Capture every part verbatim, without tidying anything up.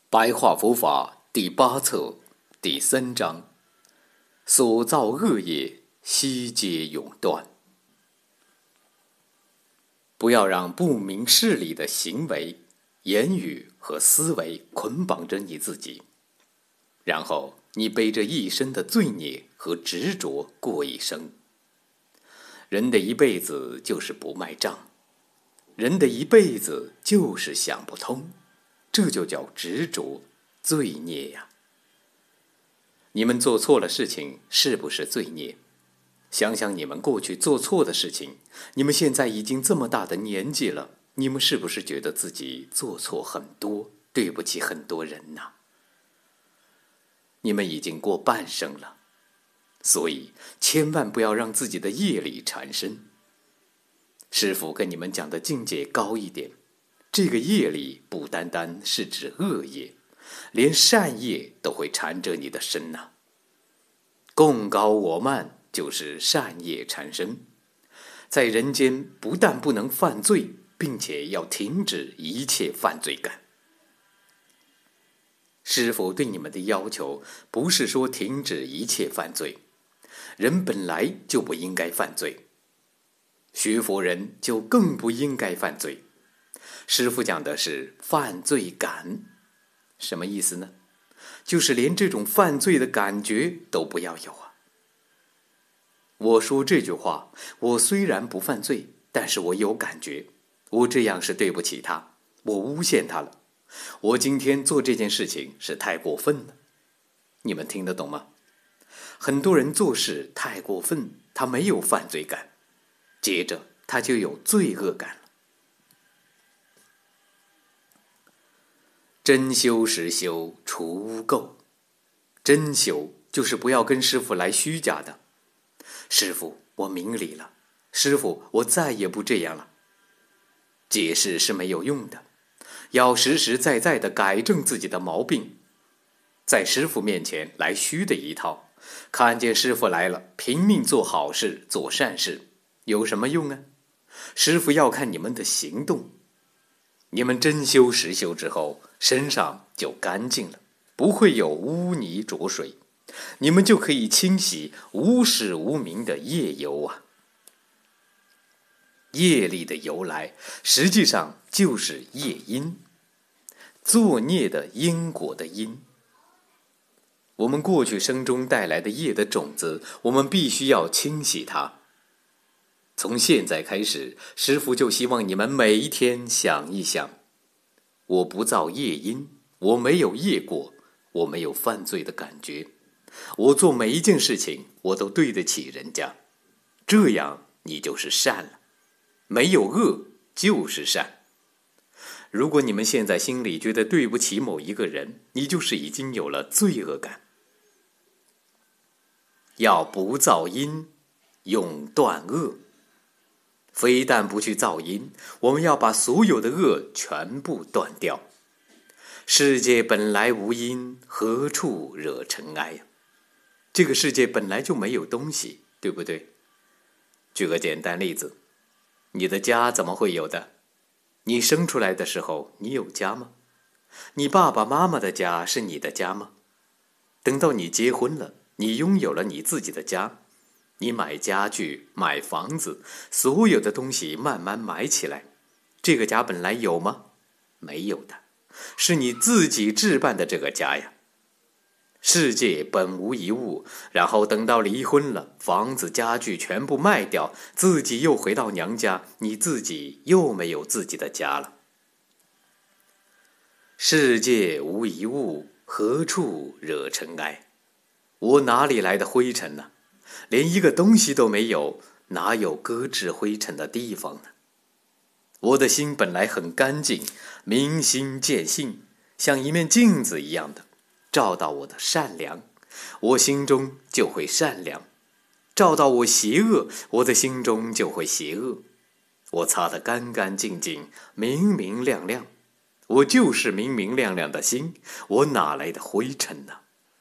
白话佛法第八册第三章：所造恶业，悉皆永断。不要让不明事理的行为、言语和思维捆绑着你自己，然后你背着一身的罪孽和执着过一生。人的一辈子就是不卖账，人的一辈子就是想不通，这就叫执着、罪孽呀。你们做错了事情，是不是罪孽？想想你们过去做错的事情，你们现在已经这么大的年纪了，你们是不是觉得自己做错很多，对不起很多人呐？你们已经过半生了，所以千万不要让自己的业力缠身。师父跟你们讲的境界高一点，这个业力不单单是指恶业，连善业都会缠着你的身呐。共高我慢就是善业缠身，在人间不但不能犯罪，并且要停止一切犯罪感。师父对你们的要求不是说停止一切犯罪，人本来就不应该犯罪，学佛人就更不应该犯罪。师父讲的是犯罪感，什么意思呢？就是连这种犯罪的感觉都不要有啊。我说这句话，我虽然不犯罪，但是我有感觉，我这样是对不起他，我诬陷他了，我今天做这件事情是太过分了。你们听得懂吗？很多人做事太过分，他没有犯罪感，接着他就有罪恶感了。真修实修，除污垢。真修就是不要跟师父来虚假的。师父，我明理了。师父，我再也不这样了。解释是没有用的，要实实在在的改正自己的毛病。在师父面前来虚的一套，看见师父来了，拼命做好事，做善事，有什么用啊？师父要看你们的行动。你们真修实修之后，身上就干净了，不会有污泥浊水，你们就可以清洗无始无明的业由啊。业力的由来实际上就是业因，作孽的因果的因。我们过去生中带来的业的种子，我们必须要清洗它。从现在开始，师父就希望你们每一天想一想，我不造业因，我没有业过，我没有犯罪的感觉，我做每一件事情我都对得起人家，这样你就是善了，没有恶就是善。如果你们现在心里觉得对不起某一个人，你就是已经有了罪恶感。要不造因，永断恶。非但不去造因，我们要把所有的恶全部断掉。世界本来无因，何处惹尘埃呀？这个世界本来就没有东西，对不对？举个简单例子，你的家怎么会有的？你生出来的时候，你有家吗？你爸爸妈妈的家是你的家吗？等到你结婚了，你拥有了你自己的家，你买家具、买房子，所有的东西慢慢买起来，这个家本来有吗？没有的，是你自己置办的这个家呀。世界本无一物，然后等到离婚了，房子、家具全部卖掉，自己又回到娘家，你自己又没有自己的家了。世界无一物，何处惹尘埃？我哪里来的灰尘呢？连一个东西都没有，哪有搁置灰尘的地方呢？我的心本来很干净，明心见性，像一面镜子一样的，照到我的善良，我心中就会善良；照到我邪恶，我的心中就会邪恶。我擦得干干净净，明明亮亮，我就是明明亮亮的心，我哪来的灰尘呢？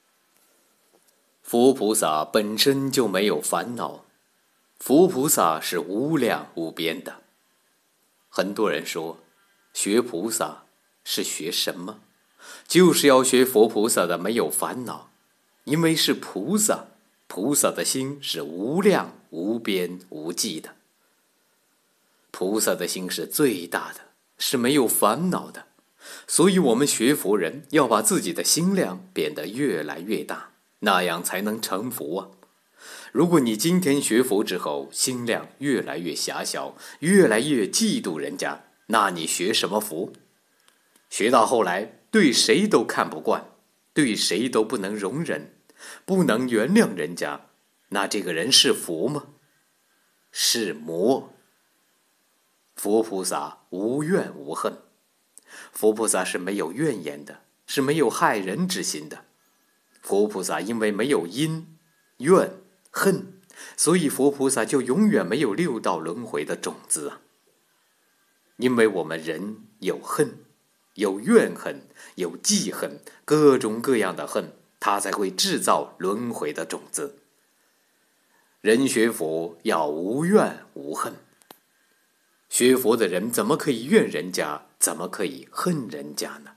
佛菩萨本身就没有烦恼，佛菩萨是无量无边的。很多人说，学菩萨是学什么？ 就是要学佛菩萨的没有烦恼，因为是菩萨，菩萨的心是无量无边无际的，菩萨的心是最大的，是没有烦恼的。所以我们学佛人要把自己的心量变得越来越大，那样才能成佛啊。如果你今天学佛之后心量越来越狭小，越来越嫉妒人家，那你学什么佛？学到后来对谁都看不惯，对谁都不能容忍，不能原谅人家，那这个人是佛吗？是魔。佛菩萨无怨无恨，佛菩萨是没有怨言的，是没有害人之心的。佛菩萨因为没有因、怨、恨，所以佛菩萨就永远没有六道轮回的种子啊。因为我们人有恨，有怨恨，有记恨，各种各样的恨，它才会制造轮回的种子。人学佛要无怨无恨，学佛的人怎么可以怨人家，怎么可以恨人家呢？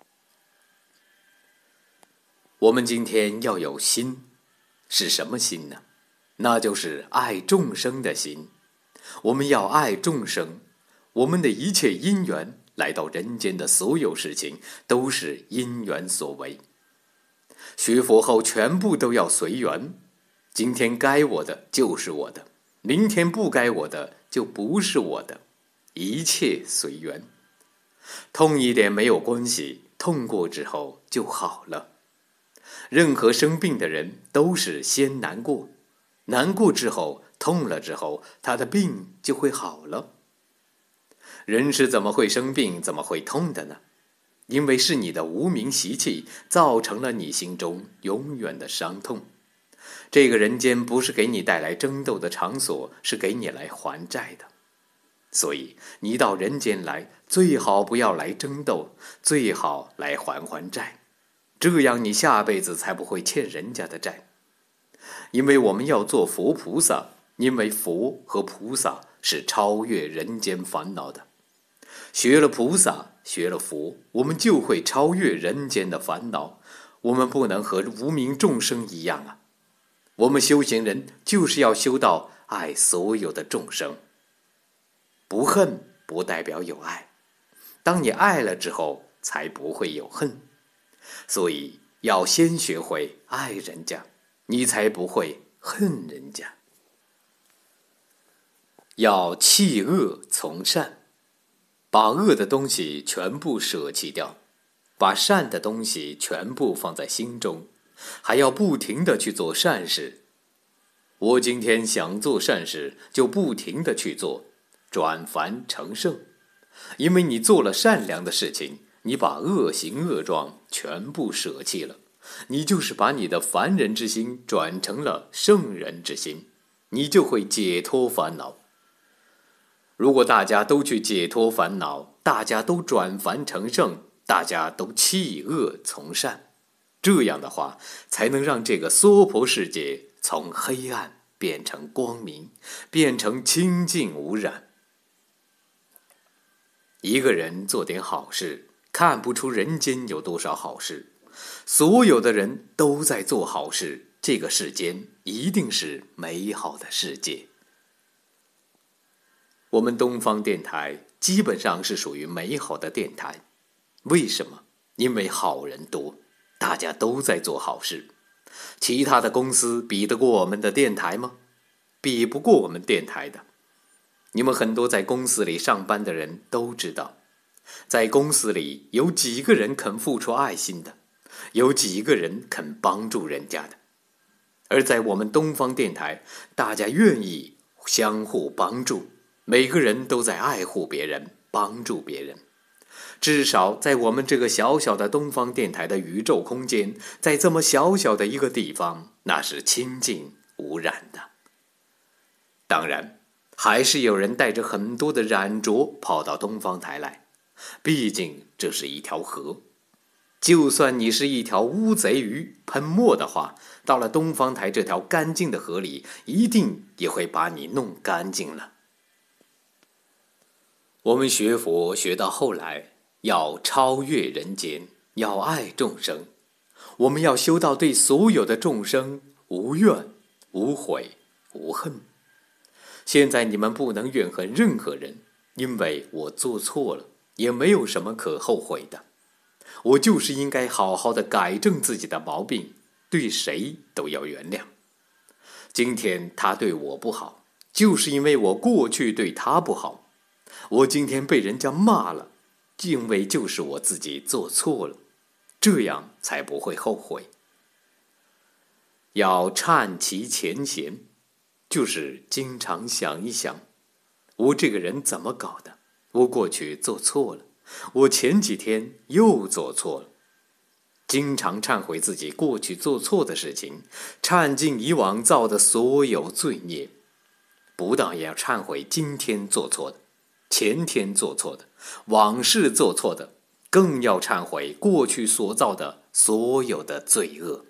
我们今天要有心，是什么心呢？那就是爱众生的心。我们要爱众生，我们的一切因缘来到人间的所有事情都是因缘所为。学佛后全部都要随缘，今天该我的就是我的，明天不该我的就不是我的，一切随缘。痛一点没有关系，痛过之后就好了。任何生病的人都是先难过，难过之后，痛了之后，他的病就会好了。人是怎么会生病，怎么会痛的呢？因为是你的无明习气造成了你心中永远的伤痛。这个人间不是给你带来争斗的场所，是给你来还债的。所以你到人间来，最好不要来争斗，最好来还还债，这样你下辈子才不会欠人家的债。因为我们要做佛菩萨，因为佛和菩萨是超越人间烦恼的。学了菩萨，学了佛，我们就会超越人间的烦恼。我们不能和无名众生一样啊！我们修行人就是要修到爱所有的众生。不恨不代表有爱，当你爱了之后，才不会有恨。所以要先学会爱人家，你才不会恨人家。要弃恶从善，把恶的东西全部舍弃掉，把善的东西全部放在心中，还要不停地去做善事。我今天想做善事，就不停地去做，转凡成圣。因为你做了善良的事情，你把恶行恶状全部舍弃了，你就是把你的凡人之心转成了圣人之心，你就会解脱烦恼。如果大家都去解脱烦恼，大家都转凡成圣，大家都弃恶从善，这样的话才能让这个娑婆世界从黑暗变成光明，变成清净无染。一个人做点好事，看不出人间有多少好事。所有的人都在做好事，这个世间一定是美好的世界。我们东方电台基本上是属于美好的电台。为什么？因为好人多，大家都在做好事。其他的公司比得过我们的电台吗？比不过我们电台的。你们很多在公司里上班的人都知道，在公司里有几个人肯付出爱心的，有几个人肯帮助人家的。而在我们东方电台，大家愿意相互帮助，每个人都在爱护别人，帮助别人。至少在我们这个小小的东方电台的宇宙空间，在这么小小的一个地方，那是清净无染的。当然还是有人带着很多的染着跑到东方台来，毕竟这是一条河。就算你是一条乌贼鱼喷墨的话，到了东方台这条干净的河里，一定也会把你弄干净了。我们学佛学到后来，要超越人间， 要爱众生。我们要修到对所有的众生无怨、无悔、无恨。现在你们不能怨恨任何人，因为我做错了，也没有什么可后悔的。我就是应该好好的改正自己的毛病，对谁都要原谅。今天他对我不好，就是因为我过去对他不好。我今天被人家骂了，因为就是我自己做错了，这样才不会后悔。要忏其前嫌，就是经常想一想，我这个人怎么搞的？我过去做错了，我前几天又做错了。经常忏悔自己过去做错的事情，忏尽以往造的所有罪孽。不但也要忏悔今天做错的，前天做错的，往事做错的，更要忏悔过去所造的所有的罪恶。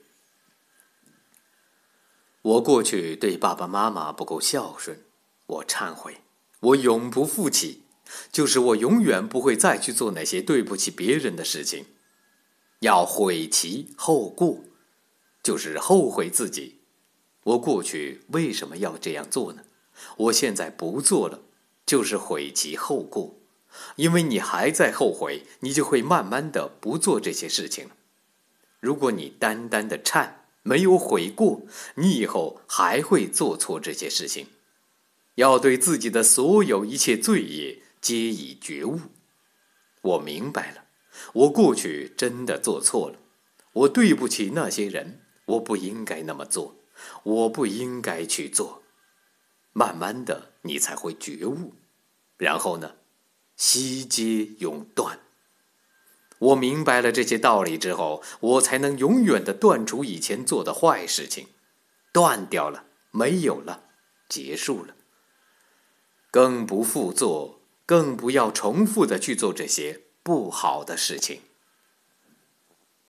我过去对爸爸妈妈不够孝顺，我忏悔，我永不负起，就是我永远不会再去做那些对不起别人的事情。要悔其后过，就是后悔自己。我过去为什么要这样做呢？我现在不做了，就是悔其后过。因为你还在后悔，你就会慢慢的不做这些事情了。如果你单单的忏，没有悔过，你以后还会做错这些事情。要对自己的所有一切罪业皆以觉悟。我明白了，我过去真的做错了，我对不起那些人，我不应该那么做，我不应该去做。慢慢的，你才会觉悟，然后呢，悉皆永断。我明白了这些道理之后，我才能永远的断除以前做的坏事情，断掉了，没有了，结束了。更不复做，更不要重复的去做这些不好的事情。